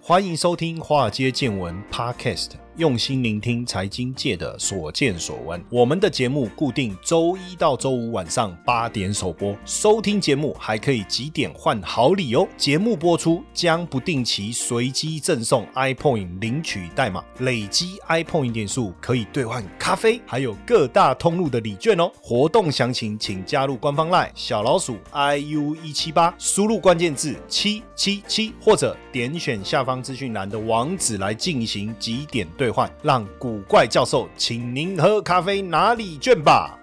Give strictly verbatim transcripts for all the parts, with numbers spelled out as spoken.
欢迎收听华尔街见闻 Podcast， 用心聆听财经界的所见所闻。我们的节目固定周一到周五晚上八点首播，收听节目还可以集点换好礼哦。节目播出将不定期随机赠送 iPoint 领取代码，累积 iPoint 点数可以兑换咖啡，还有各大通路的礼券哦。活动详情请加入官方 LINE 小老鼠 I U 一七八， 输入关键字七七七，或者点选下方资讯栏的网址来进行集点兑换，让古怪教授请您喝咖啡拿礼券吧。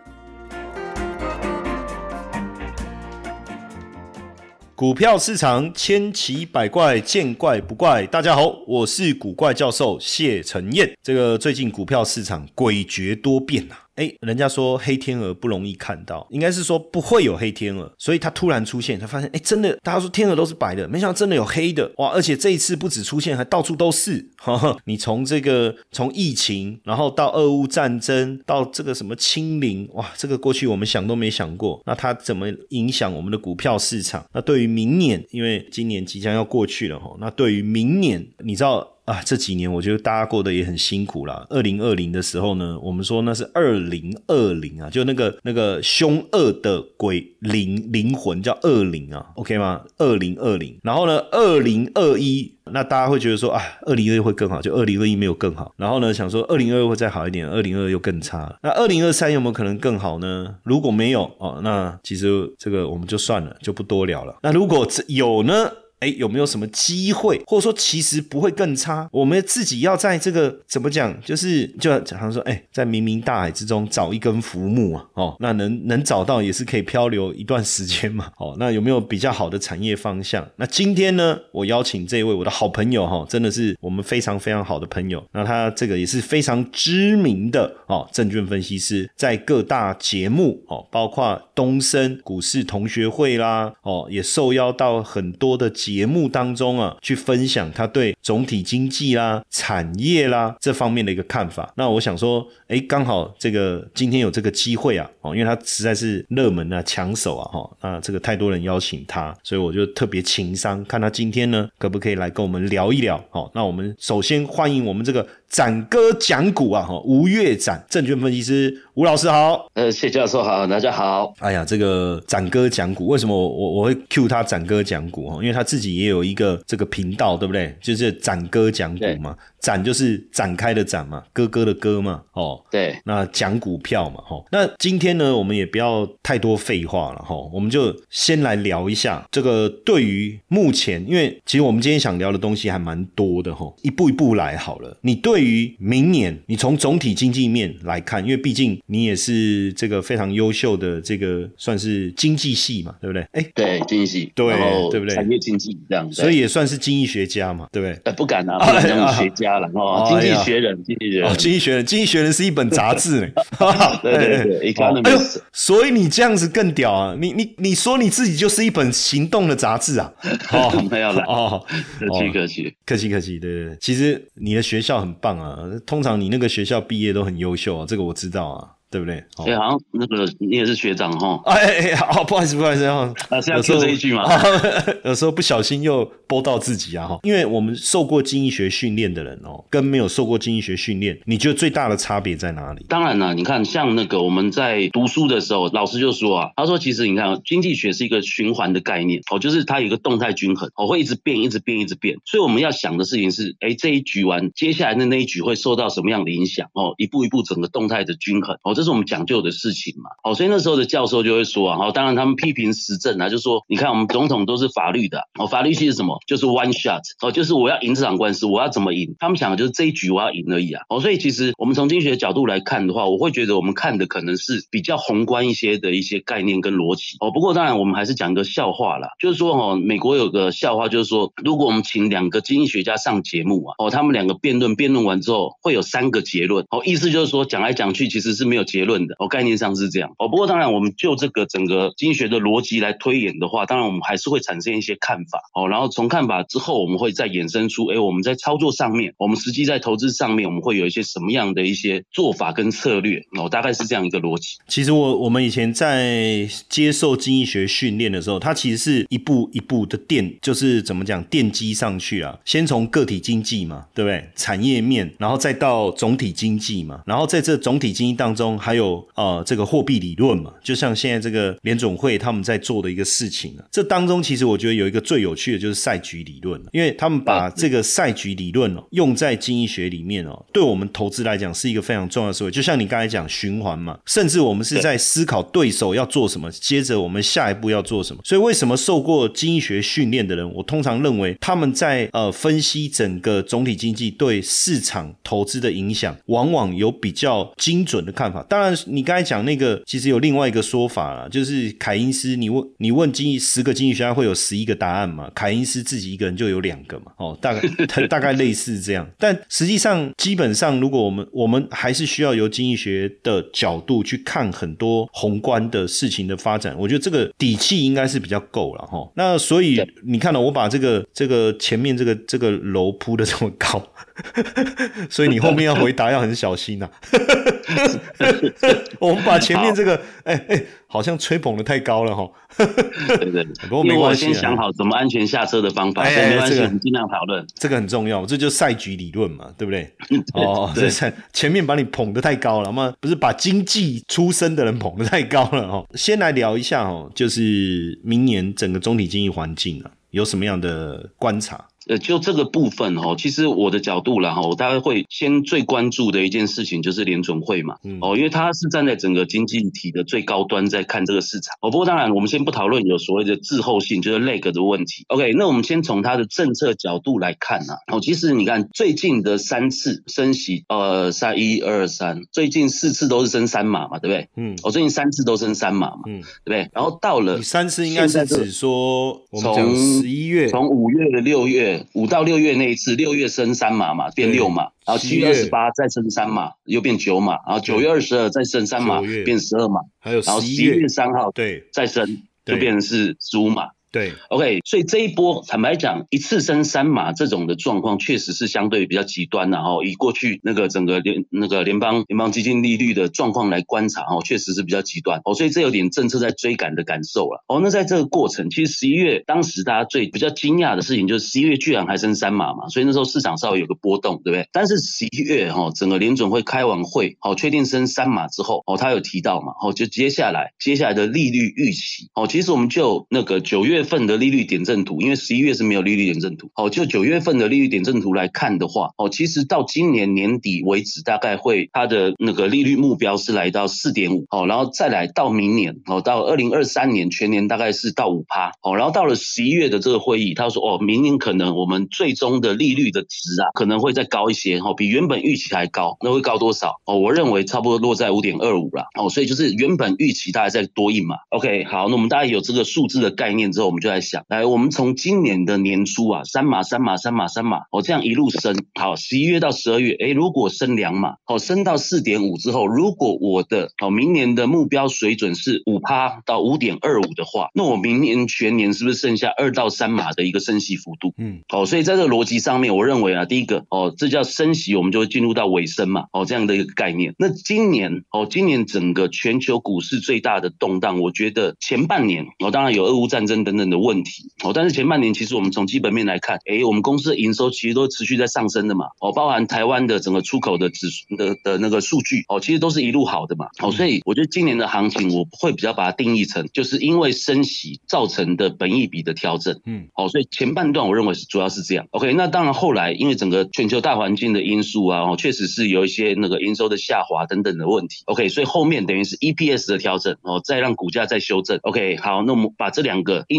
股票市场千奇百怪，见怪不怪。大家好，我是古怪教授谢承彦。这个最近股票市场诡谲多变啊。诶，人家说黑天鹅不容易看到，应该是说不会有黑天鹅，所以它突然出现，才发现诶真的，大家说天鹅都是白的，没想到真的有黑的。哇，而且这一次不止出现，还到处都是。呵呵，你从这个从疫情，然后到俄乌战争，到这个什么清零，哇，这个过去我们想都没想过。那它怎么影响我们的股票市场？那对于明年，因为今年即将要过去了，那对于明年，你知道啊，这几年我觉得大家过得也很辛苦啦。二零二零的时候呢，我们说那是二零二零啊，就那个那个凶恶的鬼灵灵魂叫恶灵啊 ，OK 吗？二零二零，然后呢，二零二一，那大家会觉得说啊，二零二一会更好，就二零二一没有更好。然后呢，想说二零二二会再好一点，二零二二又更差了。那二零二三有没有可能更好呢？如果没有哦，那其实这个我们就算了，就不多聊了。那如果有呢？诶，有没有什么机会，或者说其实不会更差？我们自己要在这个怎么讲，就是就好像说，诶，在冥冥大海之中找一根浮木啊，哦，那能能找到也是可以漂流一段时间嘛，哦，那有没有比较好的产业方向？那今天呢，我邀请这位我的好朋友哈、哦，真的是我们非常非常好的朋友，那他这个也是非常知名的哦，证券分析师，在各大节目哦，包括东森股市同学会啦，哦，也受邀到很多的节目当中啊，去分享他对总体经济啦、产业啦这方面的一个看法。那我想说，诶，刚好这个今天有这个机会啊，哦，因为他实在是热门啊、抢手啊，哈，那这个太多人邀请他，所以我就特别情商，看他今天呢可不可以来跟我们聊一聊。好，那我们首先欢迎我们这个展哥讲股啊，吴岳展证券分析师吴老师好。 呃，谢教授好，大家好。 哎呀，这个展哥讲股，为什么我我我会 cue 他展哥讲股？因为他自己也有一个这个频道，对不对？就是展哥讲股嘛，展就是展开的展嘛，哥哥的哥嘛，哦， 对， 那讲股票嘛，哦，那今天呢，我们也不要太多废话了，哦，我们就先来聊一下这个对于目前，因为其实我们今天想聊的东西还蛮多的，哦，一步一步来好了。你对于明年，你从总体经济面来看，因为毕竟你也是这个非常优秀的这个算是经济系嘛，对不对？哎， 对，经济系， 对， 然后对不对？ 产业经济这样， 所以也算是经济学家嘛，对不对？ 呃，不敢啊，不敢讲学家了哦，经济学人，经济学人， 哦，经济学人，经济学人是一本杂志呢。 对对对 ，Economist。 所以你这样子更屌啊！你你你说你自己就是一本行动的杂志啊？ 哦，没有了， 哦， 客气客气， 客气客气，对对对。其实你的学校很棒啊，通常你那个学校毕业都很优秀啊，这个我知道啊。对不对？ 哎、欸，好像那个你也是学长哈。 哎哎哎，好，不好意思，不好意思啊。 啊，是要说这一句吗？ 有时候不小心又播到自己啊哈。因为我们受过经济学训练的人哦，跟没有受过经济学训练，你觉得最大的差别在哪里？ 当然啦，你看像那个我们在读书的时候，老师就说啊，他说其实你看经济学是一个循环的概念哦，就是它有一个动态均衡哦，会一直变，一直变，一直变。所以我们要想的事情是，哎，这一局完，接下来的那一局会受到什么样的影响哦？一步一步整个动态的均衡哦，这是我们讲究的事情嘛。好，所以那时候的教授就会说啊，好，当然他们批评时政啊，就说你看我们总统都是法律的，哦，法律系是什么？就是 one shot， 哦，就是我要赢这场官司，我要怎么赢？他们想的就是这一局我要赢而已啊。哦，所以其实我们从经济学的角度来看的话，我会觉得我们看的可能是比较宏观一些的一些概念跟逻辑。哦，不过当然我们还是讲一个笑话啦，就是说哦，美国有个笑话，就是说如果我们请两个经济学家上节目啊，哦，他们两个辩论，辩论完之后会有三个结论。哦，意思就是说讲来讲去其实是没有结论的哦，概念上是这样哦。不过当然，我们就这个整个经济学的逻辑来推演的话，当然我们还是会产生一些看法哦。然后从看法之后，我们会再衍生出，哎，我们在操作上面，我们实际在投资上面，我们会有一些什么样的一些做法跟策略哦，大概是这样一个逻辑。 其实我我们以前在接受经济学训练的时候，它其实是一步一步的垫，就是怎么讲奠基上去啊。先从个体经济嘛，对不对？产业面，然后再到总体经济嘛，然后在这总体经济当中，还有呃这个货币理论嘛，就像现在这个联总会他们在做的一个事情啊。这当中其实我觉得有一个最有趣的就是赛局理论，因为他们把这个赛局理论哦用在经济学里面哦，对我们投资来讲是一个非常重要的思维。就像你刚才讲循环嘛，甚至我们是在思考对手要做什么，接着我们下一步要做什么。所以为什么受过经济学训练的人，我通常认为他们在呃分析整个总体经济对市场投资的影响，往往有比较精准的看法。当然，你刚才讲那个，其实有另外一个说法啦，就是凯因斯，你问你问经济十个经济学家会有十一个答案嘛？凯因斯自己一个人就有两个嘛？哦，大概大概类似这样。但实际上，基本上，如果我们我们还是需要由经济学的角度去看很多宏观的事情的发展，我觉得这个底气应该是比较够了哈。那所以你看到、哦、我把这个这个前面这个这个楼铺的这么高，所以你后面要回答要很小心啊。我们把前面这个，哎哎，好像吹捧的太高了哈。 对对，不过没关系，因为我先想好怎么安全下车的方法，哎哎所以没关系，我们尽量讨论。 这个很重要，这就是赛局理论嘛，对不对？哦，对，前面把你捧得太高了嘛，不是把经济出身的人捧得太高了哈。先来聊一下哦，就是明年整个总体经济环境啊，有什么样的观察？ 呃，就这个部分哦，其实我的角度啦哈，我大概会先最关注的一件事情就是联准会嘛，嗯、哦，因为它是站在整个经济体的最高端在看这个市场。哦，不过当然我们先不讨论有所谓的滞后性，就是 lag 的问题。OK， 那我们先从它的政策角度来看啊，哦，其实你看最近的三次升息，呃，三一二三，最近四次都是升三码嘛，对不对？嗯，哦，最近三次都升三码嘛，嗯，对不对？然后到了你三次应该是指说我们讲十一月， 从五月的六月。五到六月那一次，六月升三码嘛，变六码，然后七月二十八再升三码，又变九码，然后九月二十二再升三码，变十二码， 还有然后十一月三号对再升，就变成是十五码。 对 ，OK， 所以这一波坦白讲，一次升三码这种的状况，确实是相对比较极端的哈。以过去那个整个联那个联邦联邦基金利率的状况来观察哈，确实是比较极端哦。所以这有点政策在追赶的感受了哦。那在这个过程，其实十一月当时大家最比较惊讶的事情就是十一月居然还升三码嘛，所以那时候市场稍微有个波动，对不对？但是十一月哈，整个联准会开完会，好确定升三码之后哦，他有提到嘛，哦就接下来接下来的利率预期哦，其实我们就那个九月份的利率点阵图，因为十一月是没有利率点阵图，哦，就九月份的利率点阵图来看的话，哦，其实到今年年底为止，大概会它的那个利率目标是来到 四点五， 哦，然后再来到明年，哦，到二零二三年全年大概是到 百分之五， 哦，然后到了十一月的这个会议，他说哦，明年可能我们最终的利率的值啊，可能会再高一些，哦，比原本预期还高，那会高多少？哦，我认为差不多落在 五点二五 啦，哦，所以就是原本预期大概再多一码。OK， 好，那我们大概有这个数字的概念之后，我们就来想，来，我们从今年的年初啊，三码、三码、三码、三码，哦，这样一路升，好，十一月到十二月，诶，如果升两码，哦，升到 四点五 之后，如果我的哦明年的目标水准是 百分之五 到 五点二五 的话，那我明年全年是不是剩下二到三码的一个升息幅度？嗯，哦，所以在这个逻辑上面，我认为啊，第一个，哦，这叫升息，我们就会进入到尾声嘛，哦，这样的一个概念。那今年，哦，今年整个全球股市最大的动荡，我觉得前半年，哦，当然有俄乌战争等等的问题，哦，但是前半年其实我们从基本面来看，诶，我们公司的营收其实都持续在上升的嘛，哦，包含台湾的整个出口的指的的那个数据，哦，其实都是一路好的嘛，哦，所以我觉得今年的行情我会比较把它定义成，就是因为升息造成的本益比的调整，嗯，哦，所以前半段我认为是主要是这样 ，OK， 那当然后来因为整个全球大环境的因素啊，哦，确实是有一些那个营收的下滑等等的问题 ，OK， 所以后面等于是 E P S 的调整，哦，再让股价再修正 ，OK， 好，那我们把这两个因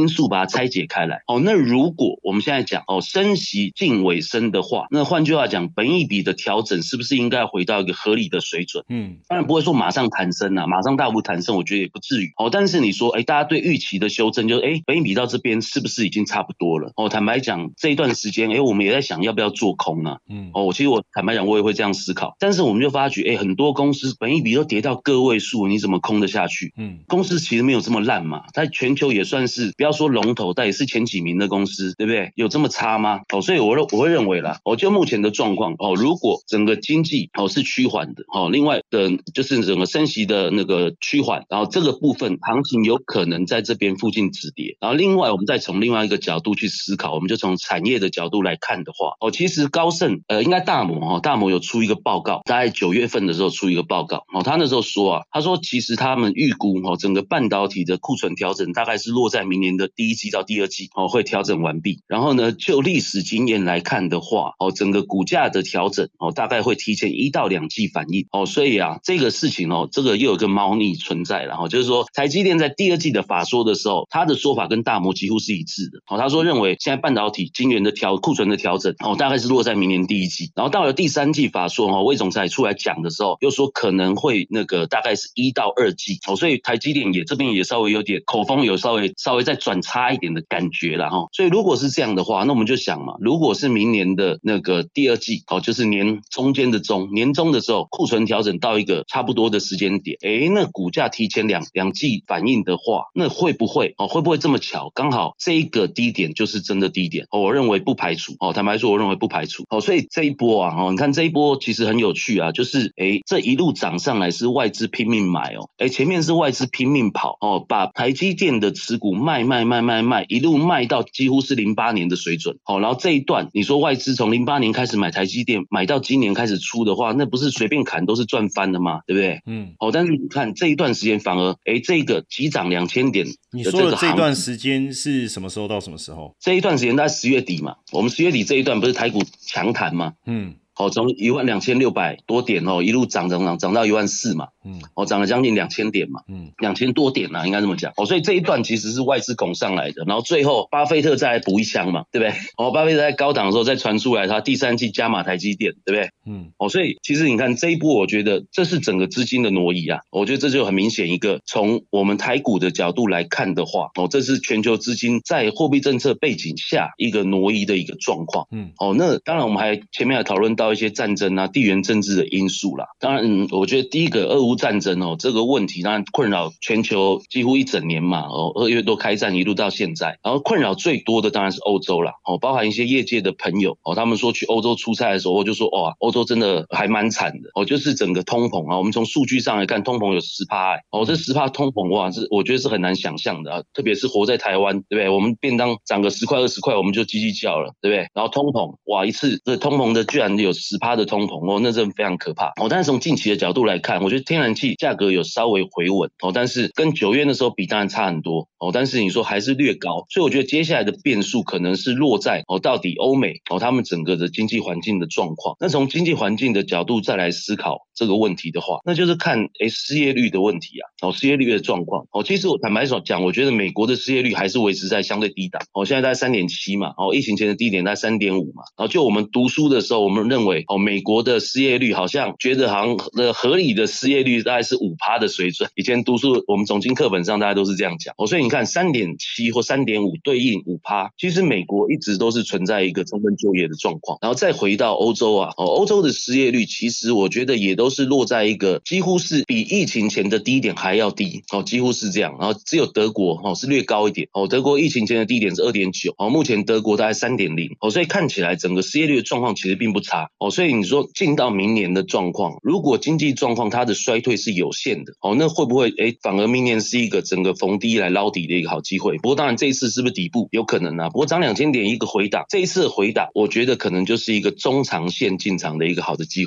因素把它拆解开来。哦，那如果我们现在讲哦升息近尾声的话，那换句话讲，本益比的调整是不是应该回到一个合理的水准？嗯，当然不会说马上弹升啊，马上大幅弹升，我觉得也不至于。哦，但是你说，哎，大家对预期的修正，就是哎，本益比到这边是不是已经差不多了？哦，坦白讲，这一段时间，哎，我们也在想要不要做空啊？嗯，哦，我其实我坦白讲，我也会这样思考。但是我们就发觉，哎，很多公司本益比都跌到个位数，你怎么空得下去？嗯，公司其实没有这么烂嘛，在全球也算是不要说龙头，但也是前几名的公司，对不对？有这么差吗？哦，所以我我会认为啦，哦，就目前的状况，哦，如果整个经济哦是趋缓的，哦，另外的就是整个升息的那个趋缓，然后这个部分行情有可能在这边附近止跌。然后另外我们再从另外一个角度去思考，我们就从产业的角度来看的话，哦，其实高盛呃应该大摩哦，大摩有出一个报告，大概九月份的时候出一个报告，哦，他那时候说啊，他说其实他们预估哦整个半导体的库存调整大概是落在明年的第一季到第二季哦会调整完毕。然后呢，就历史经验来看的话，哦整个股价的调整哦大概会提前一到两季反应哦，所以啊这个事情哦这个又有一个猫腻存在了哦，就是说台积电在第二季的法说的时候，他的说法跟大摩几乎是一致的哦，他说认为现在半导体晶圆的调库存的调整哦大概是落在明年第一季，然后到了第三季法说哦魏总裁出来讲的时候，又说可能会那个大概是一到二季哦，所以台积电也这边也稍微有点口风有稍微稍微再转差一点的感觉啦齁，所以如果是这样的话，那我们就想嘛，如果是明年的那个第二季哦，就是年中间的中年中的时候，库存调整到一个差不多的时间点，诶，那股价提前两两季反应的话，那会不会哦会不会这么巧，刚好这一个低点就是真的低点哦，我认为不排除哦，坦白说我认为不排除哦，所以这一波啊哦，你看这一波其实很有趣啊，就是诶这一路涨上来是外资拼命买哦，诶前面是外资拼命跑哦，把台积电的持股卖卖卖卖卖，一路卖到几乎是零八年的水准哦，然后这一段你说外资从零八年开始买台积电，买到今年开始出的话，那不是随便砍都是赚翻的吗？对不对？嗯，哦，但是你看这一段时间反而诶这个急涨两千点的你这个说的这段时间是什么时候到什么时候？ 这一段时间大概十月底嘛，我们十月底这一段不是台股强弹吗？嗯。哦，从一万两千六百多点哦，一路涨涨涨涨到一万四嘛，嗯，哦，涨了将近两千点嘛，嗯，两千多点啊，应该这么讲。哦，所以这一段其实是外资拱上来的，然后最后巴菲特再来补一枪嘛，对不对？哦，巴菲特在高档的时候再传出来，他第三季加码台积电，对不对？嗯，哦，所以其实你看这一波，我觉得这是整个资金的挪移啊，我觉得这就很明显一个从我们台股的角度来看的话，哦，这是全球资金在货币政策背景下一个挪移的一个状况。嗯，哦，那当然我们还前面还讨论到一些战争啊、地缘政治的因素啦。当然，嗯，我觉得第一个俄乌战争哦，这个问题当然困扰全球几乎一整年嘛，哦，二月多开战一路到现在，然后困扰最多的当然是欧洲啦，哦，包含一些业界的朋友哦，他们说去欧洲出差的时候，我就说哇，欧洲真的还蛮惨的哦，就是整个通膨啊，我们从数据上来看，通膨有 百分之十、欸、哦，这 百分之十 通膨哇，是我觉得是很难想象的啊，特别是活在台湾，对不对？我们便当涨个十块二十块，我们就叽叽叫了，对不对？然后通膨哇，一次这通膨的居然有 百分之十 的通膨哦，那真的非常可怕哦。但是从近期的角度来看，我觉得天然气价格有稍微回稳哦，但是跟九月的时候比当然差很多哦，但是你说还是略高，所以我觉得接下来的变数可能是落在哦，到底欧美哦他们整个的经济环境的状况。那从经济环境的角度再来思考这个问题的话，那就是看诶失业率的问题啊，哦失业率的状况哦。其实我坦白说讲，我觉得美国的失业率还是维持在相对低档哦，现在大概 三点七 嘛，哦疫情前的低点在 三点五 嘛，然后就我们读书的时候，我们认为哦美国的失业率好像觉得好像的合理的失业率大概是 百分之五 的水准，以前读书我们总经课本上大家都是这样讲哦，所以你看 三点七 或 三点五 对应 百分之五， 其实美国一直都是存在一个充分就业的状况。然后再回到欧洲啊，哦欧洲的失业率其实我觉得也都是落在一个几乎是比疫情前的低点还要低哦，几乎是这样。然后只有德国哦是略高一点哦，德国疫情前的低点是 二点九 哦，目前德国大概 三点零 哦，所以看起来整个失业率的状况其实并不差哦，所以你说进到明年的状况，如果经济状况它的衰退是有限的哦，那会不会诶反而明年是一个整个逢低来捞底的一个好机会？不过当然这一次是不是底部有可能啊，不过涨两千点一个回档，这一次的回档我觉得可能就是一个中长线进场的一个好的机会。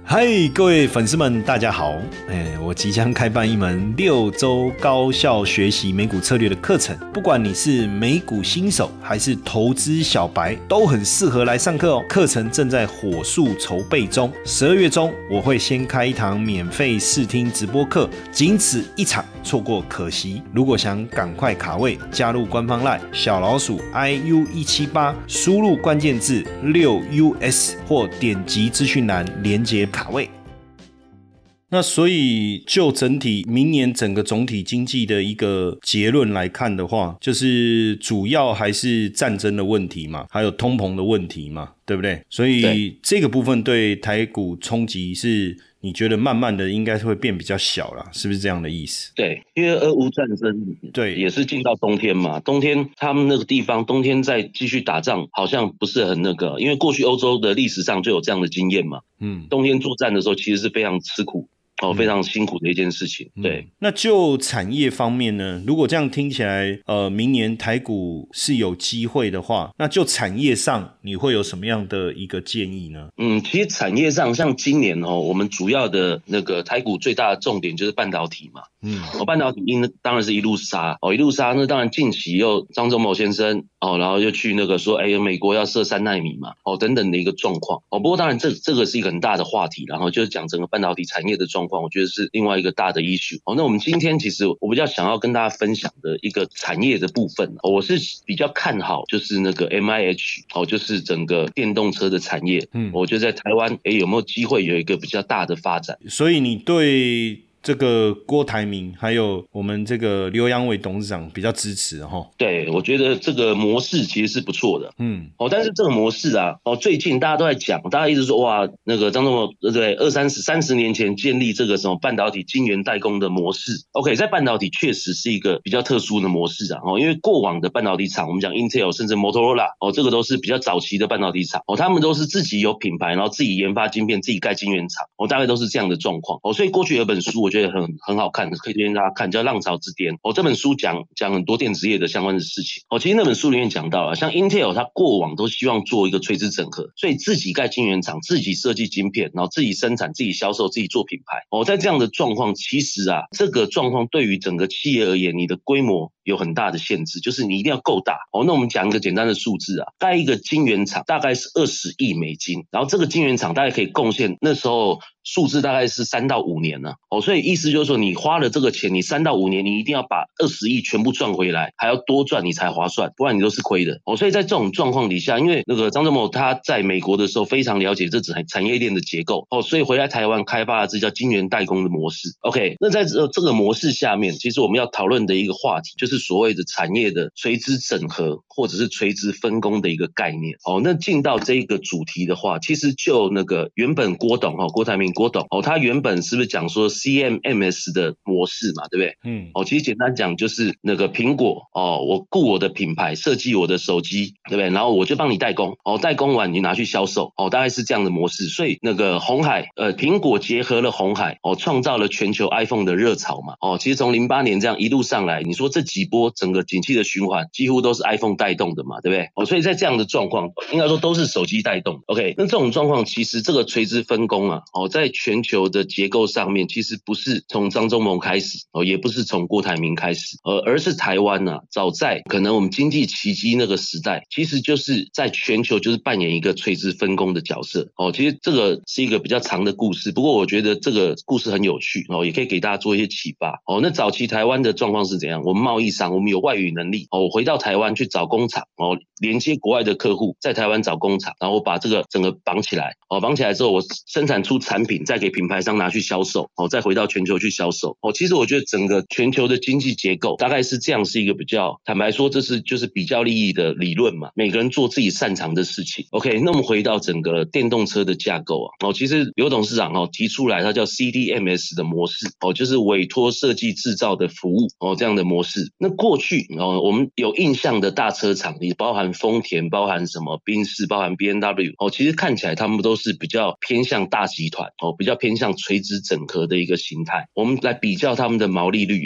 嗨，各位粉丝们，大家好！哎，我即将开办一门六周高效学习美股策略的课程，不管你是美股新手还是投资小白，都很适合来上课哦。课程正在火速筹备中，十二月中我会先开一堂免费试听直播课，仅此一场，错过可惜。如果想赶快卡位，加入官方 LINE 小老鼠 I U 一七八，输入关键字六 U S 或点击资讯栏连结卡位。那所以就整体明年整个总体经济的一个结论来看的话，就是主要还是战争的问题嘛，还有通膨的问题嘛，对不对？所以这个部分对台股冲击是你觉得慢慢的应该会变比较小啦，是不是这样的意思？ 对，因为俄乌战争对也是进到冬天嘛，冬天他们那个地方冬天再继续打仗好像不是很那个，因为过去欧洲的历史上就有这样的经验嘛，嗯，冬天作战的时候其实是非常吃苦哦，非常辛苦的一件事情。对、嗯， 那就产业方面呢？如果这样听起来，呃，明年台股是有机会的话，那就产业上你会有什么样的一个建议呢？ 嗯，其实产业上，像今年哦，我们主要的那个台股最大的重点就是半导体嘛。嗯，哦，半导体当然是一路杀哦，一路杀。那当然近期又张忠谋先生哦，然后又去那个说，哎，美国要设三奈米嘛，哦等等的一个状况哦。不过当然这这个是一个很大的话题，然后就是讲整个半导体产业的状况，我觉得是另外一个大的 issue。哦，那我们今天其实我比较想要跟大家分享的一个产业的部分，哦、我是比较看好就是那个 M I H 哦，就是整个电动车的产业。嗯，我觉得在台湾，哎，有没有机会有一个比较大的发展？ 所以你对这个郭台铭还有我们这个刘扬伟董事长比较支持齁。 对，我觉得这个模式其实是不错的。嗯，哦，但是这个模式啊，哦，最近大家都在讲，大家一直说哇，那个张忠谋对不对？二三十三十年前建立这个什么半导体晶圆代工的模式 ，OK， 在半导体确实是一个比较特殊的模式啊。哦，因为过往的半导体厂，我们讲 Intel 甚至 Motorola， 哦，这个都是比较早期的半导体厂，哦，他们都是自己有品牌，然后自己研发晶片，自己盖晶圆厂，哦，大概都是这样的状况。哦，所以过去有本书，我觉得很很好看，可以推荐大家看，叫《浪潮之巅》。哦，这本书讲讲很多电子业的相关的事情。哦，其实那本书里面讲到啊，像 Intel 它过往都希望做一个垂直整合，所以自己盖晶圆厂，自己设计晶片，然后自己生产、自己销售、自己做品牌。哦，在这样的状况，其实啊，这个状况对于整个企业而言，你的规模有很大的限制，就是你一定要够大。哦，那我们讲一个简单的数字啊，盖一个晶圆厂大概是二十亿美金，然后这个晶圆厂大概可以贡献那时候数字大概是三到五年呢。哦，所以意思就是说，你花了这个钱，你三到五年，你一定要把二十亿全部赚回来，还要多赚你才划算，不然你都是亏的。哦，所以在这种状况底下，因为那个张忠谋他在美国的时候非常了解这整产业链的结构，哦，所以回来台湾开发了这叫晶圆代工的模式。OK， 那在这这个模式下面，其实我们要讨论的一个话题就是所谓的产业的垂直整合或者是垂直分工的一个概念。哦，那进到这个主题的话，其实就那个原本郭董哦，郭台铭郭董哦，他原本是不是讲说 C M M S 的模式嘛，对不对？嗯，哦，其实简单讲就是那个苹果哦，我顾我的品牌，设计我的手机，对不对？然后我就帮你代工，哦，代工完你拿去销售，哦，大概是这样的模式。所以那个鸿海，呃，苹果结合了鸿海，哦，创造了全球 iPhone 的热潮嘛，哦，其实从零八年这样一路上来，你说这几波整个景气的循环，几乎都是 iPhone 带动的嘛，对不对？哦，所以在这样的状况，应该说都是手机带动。OK， 那这种状况其实这个垂直分工啊，哦，在全球的结构上面，其实不是从张忠谋开始，哦，也不是从郭台铭开始，呃，而是台湾啊，早在可能我们经济奇迹那个时代，其实就是在全球就是扮演一个垂直分工的角色。哦，其实这个是一个比较长的故事，不过我觉得这个故事很有趣，哦，也可以给大家做一些启发。哦，那早期台湾的状况是怎样？我们贸易商，我们有外语能力，哦，我回到台湾去找工厂，哦，连接国外的客户，在台湾找工厂，然后我把这个整个绑起来，哦，绑起来之后，我生产出产品，再给品牌商拿去销售，哦，再回到全球去销售。哦，其实我觉得整个全球的经济结构大概是这样，是一个比较坦白说，这是就是比较利益的理论嘛，每个人做自己擅长的事情。OK， 那我们回到整个电动车的架构啊，哦，其实刘董事长哦提出来，它叫 C D M S 的模式，哦，就是委托设计制造的服务，哦，这样的模式。那过去哦，我们有印象的大车厂，也包含丰田，包含什么宾士，包含 B M W， 哦，其实看起来他们都是比较偏向大集团，哦，比较偏向垂直整合的一个形态。我们来比较他们的毛利率哦。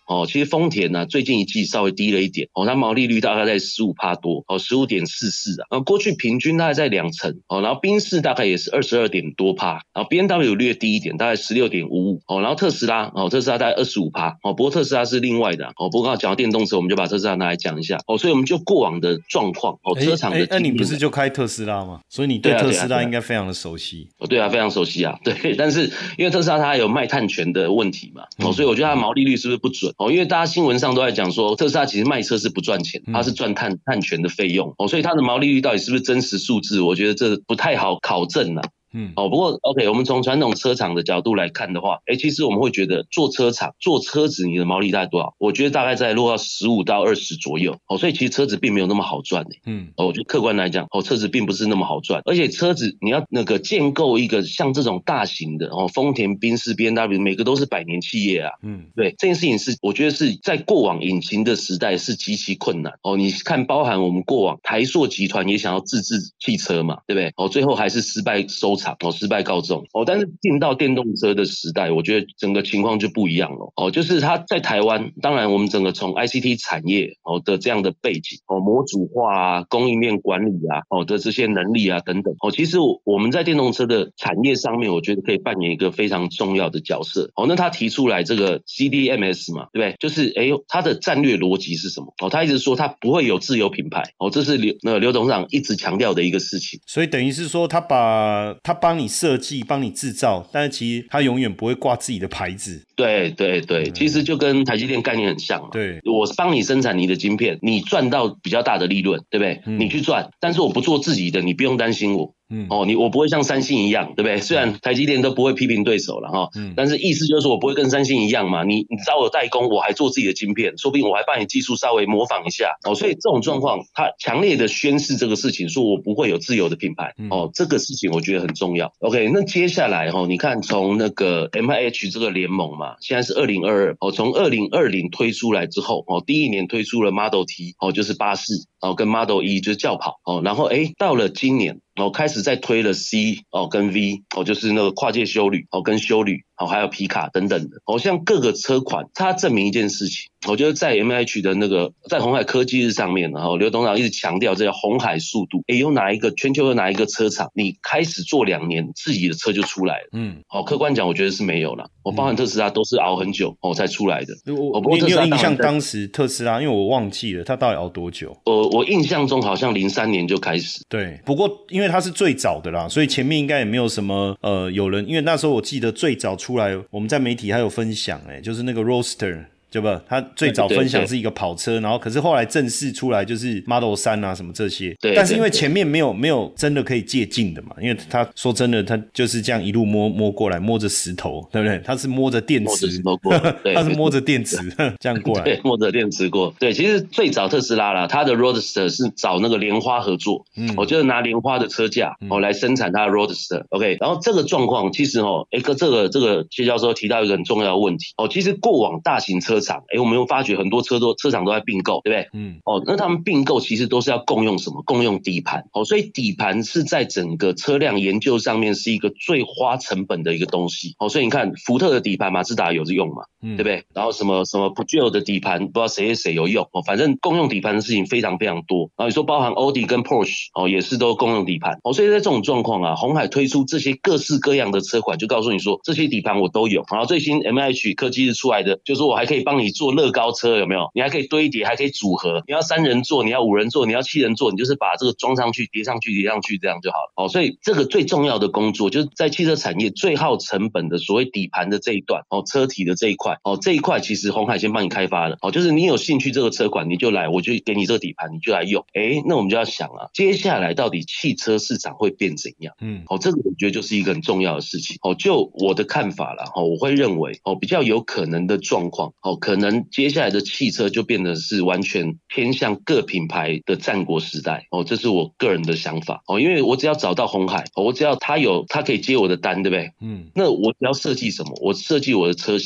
哦，其实丰田呢、啊、最近一季稍微低了一点哦，它毛利率大概在 百分之十五 多哦 十五点四四 啊，然后过去平均大概在两成哦，然后宾士大概也是二十二点多趴，然后 B M W 略低一点，大概 十六点五五 哦，然后特斯拉哦，特斯拉大概 二十五趴 哦，不过特斯拉是另外的、啊、哦，不过刚好讲到电动车，我们就把特斯拉拿来讲一下哦，所以我们就过往的状况哦，车厂的经验。 哎，那你不是就开特斯拉吗？所以你对特斯拉应该非常的熟悉。 哦，对啊，非常熟悉啊，对，但是因为特斯拉它有卖碳权的问题嘛，哦，所以我觉得它的毛利率是不是不准哦？因为大家新闻上都在讲说，特斯拉其实卖车是不赚钱，它是赚碳碳权的费用哦，所以它的毛利率到底是不是真实数字，我觉得这不太好考证啊。嗯，哦，不过 OK， 我们从传统车厂的角度来看的话，哎，其实我们会觉得做车厂做车子，你的毛利大概多少？我觉得大概在落到十五到二十左右。哦，所以其实车子并没有那么好赚的。嗯，哦，我觉得客观来讲，哦，车子并不是那么好赚，而且车子你要那个建构一个像这种大型的哦，丰田、宾士、B M W 每个都是百年企业啊。嗯，对，这件事情是我觉得是在过往引擎的时代是极其困难。哦，你看，包含我们过往台塑集团也想要自制汽车嘛，对不对？哦，最后还是失败收。哦，失败告终哦，但是进到电动车的时代，我觉得整个情况就不一样了哦。就是它在台湾，当然我们整个从 I C T 产业哦的这样的背景哦，模组化啊、供应链管理啊哦的这些能力啊等等哦，其实我们在电动车的产业上面，我觉得可以扮演一个非常重要的角色哦。那他提出来这个 C D M S 嘛，对不对？就是哎，他的战略逻辑是什么？哦，他一直说他不会有自有品牌哦，这是刘那刘董事长一直强调的一个事情。 所以等于是说，他把他帮你设计、帮你制造，但是其实他永远不会挂自己的牌子。 对对对，嗯、其实就跟台积电概念很像嘛。 对， 我帮你生产你的晶片，你赚到比较大的利润，对不对？嗯、你去赚，但是我不做自己的，你不用担心我。嗯，哦，你我不会像三星一样，对不对？虽然台积电都不会批评对手了哈，嗯，但是意思就是说我不会跟三星一样嘛，你你找我代工，我还做自己的晶片，说不定我还把你技术稍微模仿一下，哦，所以这种状况，他强烈的宣示这个事情，说我不会有自有的品牌，哦，这个事情我觉得很重要。OK， 那接下来哈，你看从那个 M I H 这个联盟嘛，现在是二零二二，哦，从二零二零推出来之后，哦，第一年推出了 Model T， 哦，就是巴士，哦，跟 Model E 就是轿跑，哦，然后哎，到了今年。哦，开始在推了 C 哦跟 V 哦，就是那个跨界休旅哦跟休旅哦，还有皮卡等等的哦，像各个车款，它证明一件事情，我觉得在 M H 的那个在鸿海科技日上面，然后刘董事长一直强调这叫鸿海速度，诶，有哪一个全球有哪一个车厂，你开始做两年自己的车就出来了？嗯，哦，客观讲，我觉得是没有了。我、哦、包含特斯拉都是熬很久哦才出来的。 我、哦、你, 你有印象当时特斯拉，因为我忘记了它到底熬多久？ 我我印象中好像零三年就开始。 对，不过因为它是最早的啦，所以前面应该也没有什么呃有人，因为那时候我记得最早出来，我们在媒体还有分享、欸，就是那个 Roadster。对吧？他最早分享是一个跑车，然后可是后来正式出来就是 Model 三啊什么这些。对。但是因为前面没有没有真的可以借镜的嘛，因为他说真的，他就是这样一路摸摸过来，摸着石头，对不对？他是摸着电池，他是摸着电池这样过来， 对，摸着电池过。对，其实最早特斯拉啦，他的 Roadster 是找那个莲花合作，嗯，我就是拿莲花的车架哦、嗯、来生产他的 Roadster。OK， 然后这个状况其实哦，哎，这个这个谢教授提到一个很重要的问题哦，其实过往大型车厂，哎，我们有发觉很多车都车厂都在并购，对不对？嗯，哦，那他们并购其实都是要共用什么？共用底盘，哦，所以底盘是在整个车辆研究上面是一个最花成本的一个东西，哦，所以你看福特的底盘，马自达有用嘛，嗯，对不对？然后什么什么 Peugeot 的底盘，不知道谁谁有用，哦，反正共用底盘的事情非常非常多。然后你说包含奥迪跟 Porsche， 哦，也是都共用底盘，哦，所以在这种状况啊，鸿海推出这些各式各样的车款，就告诉你说这些底盘我都有。然后最新 M H 科技日出来的，就是我还可以帮你做乐高车，有没有？你还可以堆叠，还可以组合。你要三人座，你要五人座，你要七人座，你就是把这个装上去、叠上去、叠上去，这样就好了。哦，所以这个最重要的工作，就是在汽车产业最耗成本的所谓底盘的这一段，哦，车体的这一块，哦，这一块其实鸿海先帮你开发了。哦，就是你有兴趣这个车款，你就来，我就给你这个底盘，你就来用。诶，那我们就要想啊，接下来到底汽车市场会变怎样？嗯，哦，这个我觉得就是一个很重要的事情。哦，就我的看法啦，哦，我会认为，哦，比较有可能的状况，哦，可能接下来的汽车就变得是完全偏向各品牌的战国时代。哦，这是我个人的想法。哦，因为我只要找到鸿海，哦，我只要他有他可以接我的单，对不对？嗯，那我只要设计什么？我设计我的车型。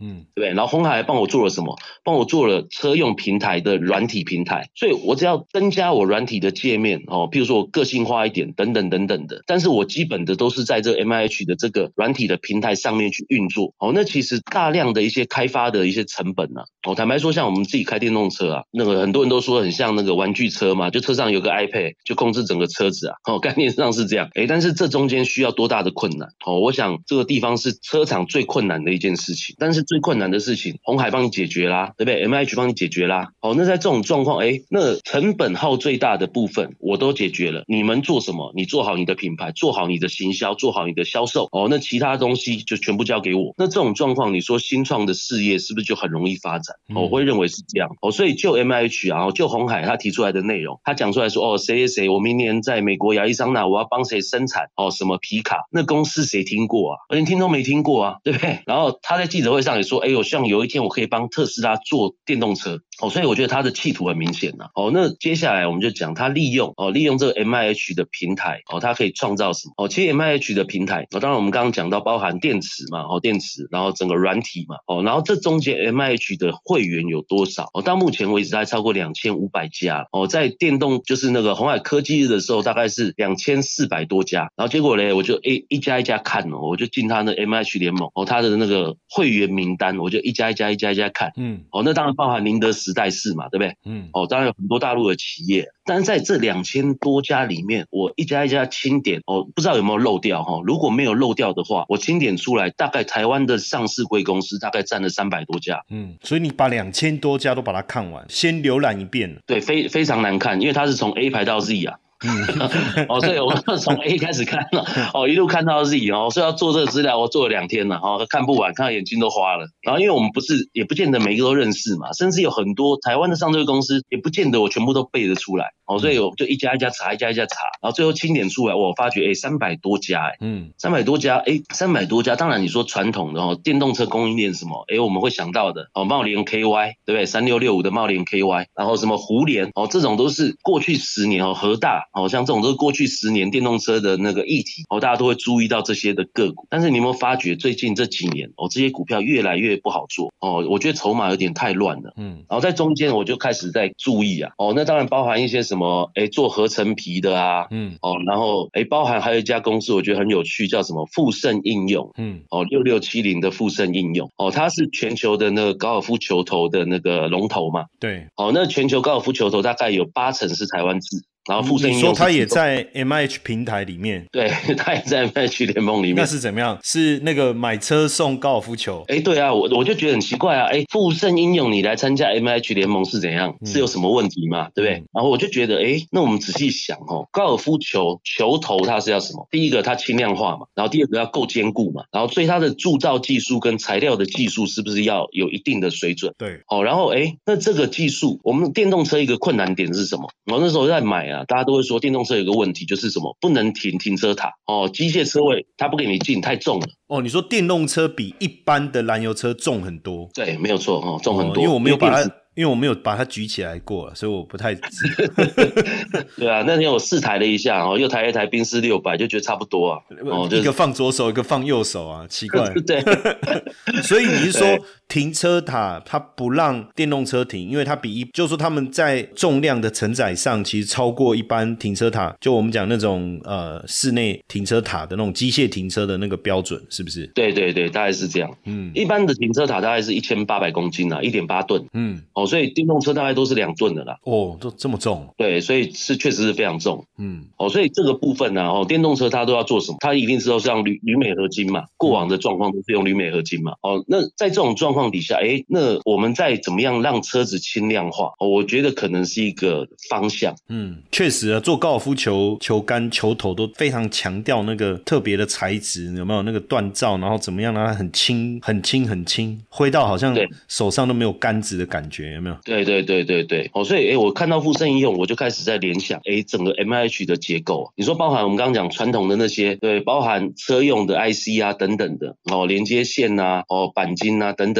嗯，对不对？然后鸿海还帮我做了什么？帮我做了车用平台的软体平台，所以我只要增加我软体的界面哦，譬如说我个性化一点，等等等等的，但是我基本的都是在这 M I H 的这个软体的平台上面去运作哦。那其实大量的一些开发的一些成本啊，哦，坦白说，像我们自己开电动车啊，那个很多人都说很像那个玩具车嘛，就车上有个 iPad 就控制整个车子啊，哦，概念上是这样，诶，但是这中间需要多大的困难哦？我想这个地方是车厂最困难的一件事情，但是最困难的事情，鸿海帮你解决啦，对不对 ？M I H 帮你解决啦，哦，那在这种状况，诶，那成本耗最大的部分我都解决了，你们做什么？你做好你的品牌，做好你的行销，做好你的销售，哦，那其他东西就全部交给我。那这种状况，你说新创的事业是不是就很容易发展？哦，我会认为是这样。哦，所以就 M I H 啊，就鸿海他提出来的内容，他讲出来说，哦，谁谁谁，我明年在美国亚利桑那，我要帮谁生产哦什么皮卡，那公司谁听过啊？连听都没听过啊，对不对？然后他在记者会上也说，哎，我希望有一天我可以帮特斯拉做电动车。哦，所以我觉得他的企图很明显呐、啊。哦，那接下来我们就讲他利用哦，利用这个 M I H 的平台哦，他可以创造什么？哦，其实 M I H 的平台，哦，当然我们刚刚讲到包含电池嘛，哦，电池，然后整个软体嘛，哦，然后这中间 M I H 的会员有多少？哦，到目前为止还超过两千五百家。哦，在电动就是那个鸿海科技日的时候，大概是两千四百多家。然后结果嘞，我就一一家一家看哦，我就进他的 M I H 联盟哦，他的那个会员名单，我就一家一家一家一家看。嗯，哦，那当然包含宁德时代是嘛，对不对？嗯，哦，当然有很多大陆的企业，但是在这两千多家里面，我一家一家清点哦，不知道有没有漏掉哈、哦。如果没有漏掉的话，我清点出来，大概台湾的上市贵公司大概占了三百多家。 嗯，所以你把两千多家都把它看完，先浏览一遍。 对，非非常难看，因为它是从 A 排到 Z 啊。嗯，哦，所以我从 A 开始看了，哦，一路看到 Z 哦，所以要做这个资料，我做了两天了，哦，看不完，看到眼睛都花了。然后因为我们不是，也不见得每一个都认识嘛，甚至有很多台湾的上市公司，也不见得我全部都背得出来，哦，所以我就一家一家查，一家一家查，然后最后清点出来，我发觉，哎，三百多家，哎，嗯，三百多家，哎，三百多家，当然你说传统的哦，电动车供应链什么，哎，我们会想到的，哦，茂联 K Y， 对不对？三六六五的茂联 K Y， 然后什么胡联，哦，这种都是过去十年哦，和大，哦，像这种都是过去十年电动车的那个议题，哦，大家都会注意到这些的个股。但是你有没有发觉最近这几年，哦，这些股票越来越不好做，哦，我觉得筹码有点太乱了，嗯，然后在中间我就开始在注意啊，哦，那当然包含一些什么，哎，做合成皮的啊，嗯，哦，然后哎，包含还有一家公司我觉得很有趣，叫什么富盛应用，嗯，哦，六六七零的富盛应用，哦，它是全球的那个高尔夫球头的那个龙头嘛， 对， 哦，那全球高尔夫球头大概有八成是台湾制。然后富盛应用， 你说他也在 M I H 平台里面， 对，他也在 M I H 联盟里面。 那是怎么样？是那个买车送高尔夫球？ 哎，对啊，我我就觉得很奇怪啊，哎，富盛应用你来参加 M I H 联盟是怎样？嗯、是有什么问题吗？对不对？嗯、然后我就觉得，哎，那我们仔细想哦，高尔夫球球头它是要什么？第一个它轻量化嘛，然后第二个要够坚固嘛，然后所以它的铸造技术跟材料的技术是不是要有一定的水准？ 对， 哦，然后哎，那这个技术，我们电动车一个困难点是什么？我那时候在买啊，大家都会说电动车有个问题就是什么？不能停停车塔哦，机械车位它不给你进，太重了。 哦，你说电动车比一般的燃油车重很多？ 对，没有错哦，重很多。 哦、因为我没有把它。因为我没有把它举起来过，所以我不太知道。 对啊，那天我试抬了一下，哦，又抬一台宾士六百，就觉得差不多啊。 哦，一个放左手，一个放右手啊，奇怪。 对。 所以你是说停车塔它不让电动车停，因为它比一，就是说他们在重量的承载上其实超过一般停车塔，就我们讲那种呃室内停车塔的那种机械停车的那个标准，是不是？ 对对对，大概是这样。嗯，一般的停车塔大概是一千八百公斤啊，一点八吨。嗯。哦，所以电动车大概都是两吨的啦。 哦，都这么重？ 对，所以是确实是非常重。嗯，哦，所以这个部分呢、啊，哦，电动车它都要做什么？它一定是都是用铝铝镁合金嘛，过往的状况都是用铝镁合金嘛。哦，那在这种状况底下，哎，那我们再怎么样让车子轻量化？哦，我觉得可能是一个方向。 嗯，确实啊，做高尔夫球球杆、球头都非常强调那个特别的材质，有没有那个锻造，然后怎么样让它很轻、很轻、很轻，挥到好像手上都没有杆子的感觉。有没有？ 对对对对对，哦，所以诶，我看到富盛应用，我就开始在联想，诶，整个 M I H 的结构，你说包含我们刚刚讲传统的那些，对，包含车用的 I C 啊等等的，哦，连接线啊，哦，钣金啊等等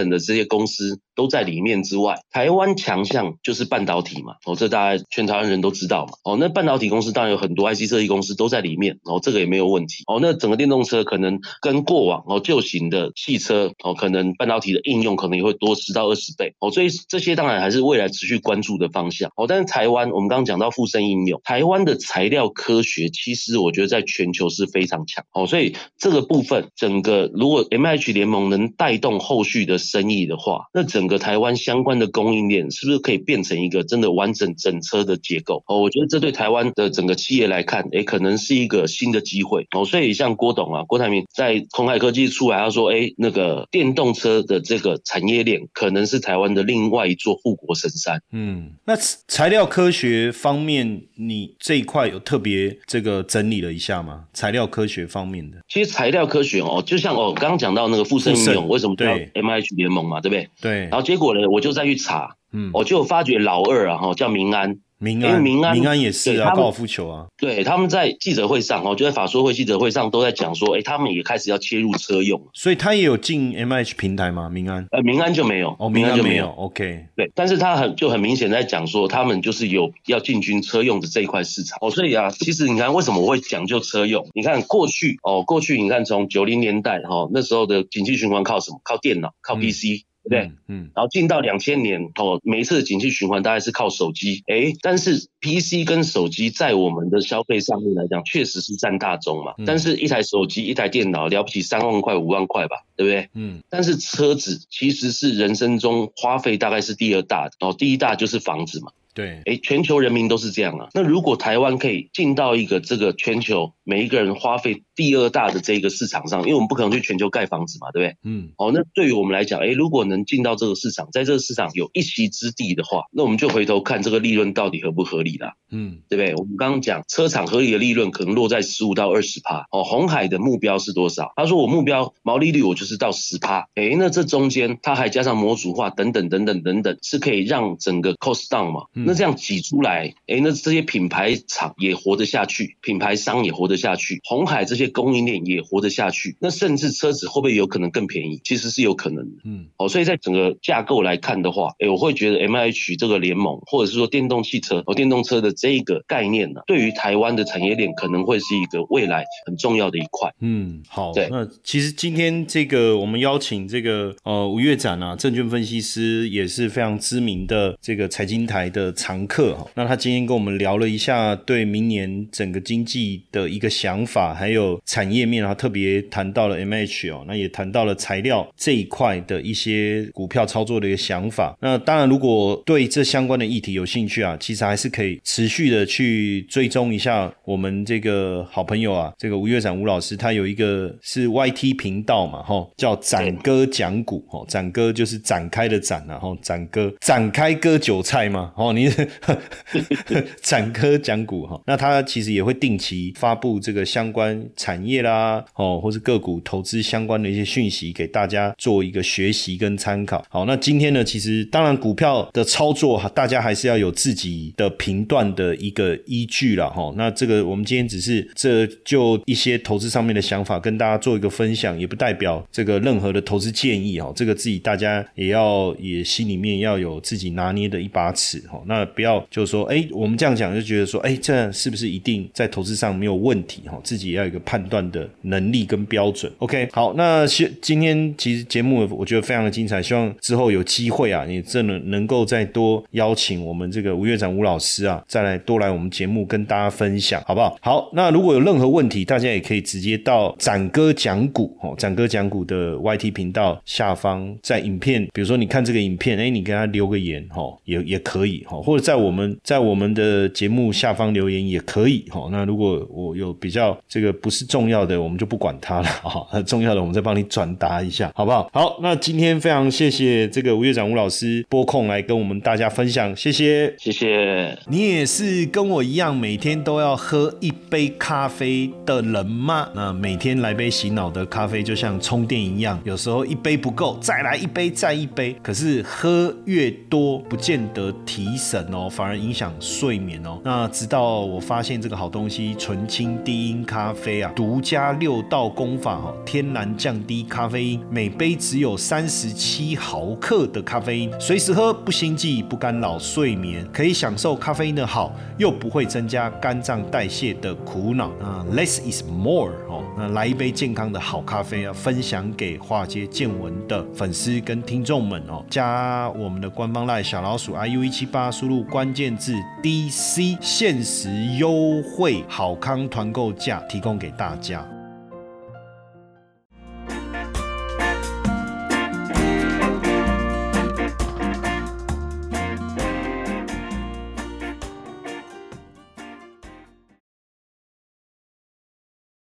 等的这些公司都在里面之外，台湾强项就是半导体嘛，哦，这大家全台湾人都知道嘛，哦，那半导体公司当然有很多 I C 设计公司都在里面，哦，这个也没有问题，哦，那整个电动车可能跟过往哦旧型的汽车哦，可能半导体的应用可能也会多十到二十倍，哦，所以这些当然还是未来持续关注的方向，哦，但是台湾我们刚刚讲到附生应用，台湾的材料科学其实我觉得在全球是非常强，哦，所以这个部分整个如果 M H 联盟能带动后续的生意的话，那整个台湾相关的供应链是不是可以变成一个真的完整整车的结构？哦，我觉得这对台湾的整个企业来看，诶，可能是一个新的机会。哦，所以像郭董啊，郭台铭在鸿海科技出来，他说，诶，那个电动车的这个产业链可能是台湾的另外一座护国神山。 嗯，那材料科学方面，你这一块有特别这个整理了一下吗？材料科学方面的， 其实材料科学哦，就像哦刚刚讲到那个附生应用，为什么叫 M H 联盟嘛，对不对？ 对。 然后结果呢，我就再去查，嗯，我就发觉老二啊，哈，叫民安。 民安，民安，民安也是啊，高尔夫球啊， 对，他们在记者会上哦，就在法说会记者会上都在讲说，哎，他们也开始要切入车用， 所以他也有进 M H 平台吗？民安， 呃，民安就没有， 哦，民安就没有 ，OK， 对，但是他很就很明显在讲说，他们就是有要进军车用的这一块市场哦，所以啊，其实你看为什么我会讲究车用？你看过去哦，过去你看从九零年代哈、哦、那时候的景气循环靠什么？靠电脑，靠 P C。嗯对不对？嗯，嗯然后进到两千年哦，每一次的景气循环大概是靠手机，诶，但是 P C 跟手机在我们的消费上面来讲，确实是占大宗嘛。嗯、但是一台手机、一台电脑了不起三万块、五万块吧，对不对？嗯。但是车子其实是人生中花费大概是第二大的哦，第一大就是房子嘛。 对， 诶，全球人民都是这样啊。那如果台湾可以进到一个这个全球每一个人花费第二大的这个市场上，因为我们不可能去全球盖房子嘛，对不对？嗯。哦，那对于我们来讲，诶，如果能进到这个市场，在这个市场有一席之地的话，那我们就回头看这个利润到底合不合理啦。嗯，对不对？我们刚刚讲车厂合理的利润可能落在 百分之十五到二十。哦，鸿海的目标是多少？他说我目标毛利率我就是到 百分之十。诶，那这中间他还加上模组化等等等等等等，是可以让整个 cost down 嘛。嗯那这样挤出来，诶，那这些品牌厂也活得下去，品牌商也活得下去，鸿海这些供应链也活得下去，那甚至车子会不会有可能更便宜？其实是有可能的。嗯，哦，所以在整个架构来看的话，诶，我会觉得 M H 这个联盟，或者是说电动汽车、哦电动车的这个概念呢、啊，对于台湾的产业链可能会是一个未来很重要的一块。 嗯，好，对。那其实今天这个我们邀请这个呃吴岳展啊，证券分析师也是非常知名的这个财经台的常客哈。那他今天跟我们聊了一下对明年整个经济的一个想法，还有产业面，然后特别谈到了 M H 哦，那也谈到了材料这一块的一些股票操作的一个想法。那当然，如果对这相关的议题有兴趣啊，其实还是可以持续的去追踪一下我们这个好朋友啊，这个吴岳展吴老师，他有一个是 Y T 频道嘛，齁，叫展哥讲股，齁，展哥就是展开的展啊，齁，展哥展开割韭菜嘛，齁，你展哥讲股齁，那他其实也会定期发布这个相关产业啦，齁，或是个股投资相关的一些讯息给大家做一个学习跟参考。好，那今天呢，其实当然股票的操作大家还是要有自己的评断的一个依据啦，齁，那这个我们今天只是这就一些投资上面的想法跟大家做一个分享，也不代表这个任何的投资建议齁，这个自己大家也要也心里面要有自己拿捏的一把尺齁，那不要就是说诶我们这样讲就觉得说诶这样是不是一定在投资上没有问题齁，自己也要有一个判断的能力跟标准。 OK 好，那今天其实节目我觉得非常的精彩，希望之后有机会啊，你真的能够再多邀请我们这个吴岳展吴老师啊，再来多来我们节目跟大家分享好不好？好，那如果有任何问题，大家也可以直接到展哥讲股哦，展哥讲股的 Y T 频道下方，在影片，比如说你看这个影片，哎，你给他留个言哦，也也可以哦，或者在我们在我们的节目下方留言也可以哦。那如果我有比较这个不是重要的，我们就不管它了哦，重要的我们再帮你转达一下，好不好？好，那今天非常谢谢这个吴岳展吴老师拨空来跟我们大家分享，谢谢， 谢谢。 你也是跟我一样每天都要喝一杯咖啡的人吗？那每天来杯洗脑的咖啡就像充电一样，有时候一杯不够，再来一杯再一杯，可是喝越多不见得提神哦，反而影响睡眠哦。那直到我发现这个好东西纯青低因咖啡啊， 独家六道功法哦，天然降低咖啡因，每杯只有三十七毫克的咖啡因，随时喝不心悸，不干扰睡眠，可以享受咖啡因的好，又不会增加肝脏代谢的苦恼。啊 ，less is more 哦，那来一杯健康的好咖啡啊，分享给华尔街见闻的粉丝跟听众们哦，加我们的官方 LINE 小老鼠 I U 一七八，输入关键字 D C， 限时优惠好康团购价提供给大家。